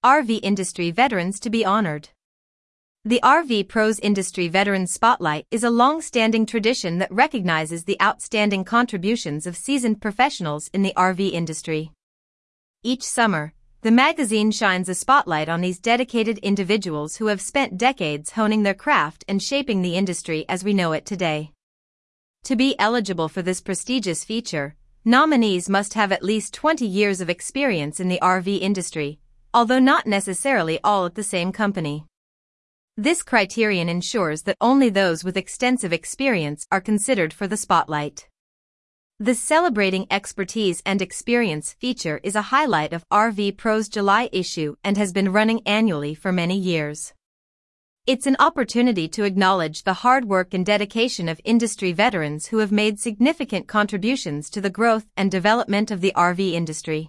RV industry veterans to be honored. The RV Pros Industry Veterans Spotlight is a long-standing tradition that recognizes the outstanding contributions of seasoned professionals in the RV industry. Each summer, the magazine shines a spotlight on these dedicated individuals who have spent decades honing their craft and shaping the industry as we know it today. To be eligible for this prestigious feature, nominees must have at least 20 years of experience in the RV industry, although not necessarily all at the same company. This criterion ensures that only those with extensive experience are considered for the spotlight. The Celebrating Expertise and Experience feature is a highlight of RV Pro's July issue and has been running annually for many years. It's an opportunity to acknowledge the hard work and dedication of industry veterans who have made significant contributions to the growth and development of the RV industry.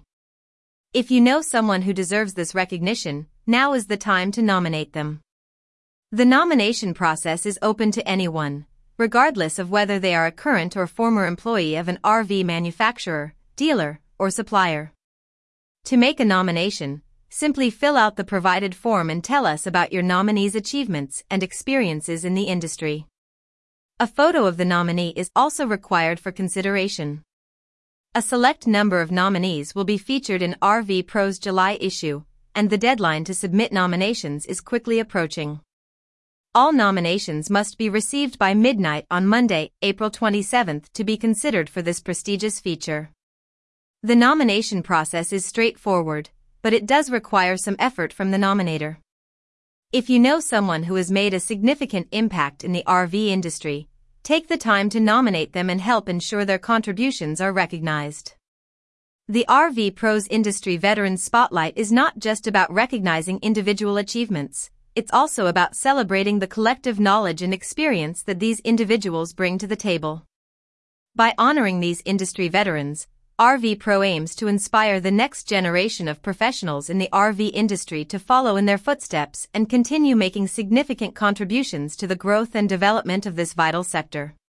If you know someone who deserves this recognition, now is the time to nominate them. The nomination process is open to anyone, regardless of whether they are a current or former employee of an RV manufacturer, dealer, or supplier. To make a nomination, simply fill out the provided form and tell us about your nominee's achievements and experiences in the industry. A photo of the nominee is also required for consideration. A select number of nominees will be featured in RV Pro's July issue, and the deadline to submit nominations is quickly approaching. All nominations must be received by midnight on Monday, April 27th to be considered for this prestigious feature. The nomination process is straightforward, but it does require some effort from the nominator. If you know someone who has made a significant impact in the RV industry, take the time to nominate them and help ensure their contributions are recognized. The RV Pros Industry Veterans Spotlight is not just about recognizing individual achievements, it's also about celebrating the collective knowledge and experience that these individuals bring to the table. By honoring these industry veterans, RV Pro aims to inspire the next generation of professionals in the RV industry to follow in their footsteps and continue making significant contributions to the growth and development of this vital sector.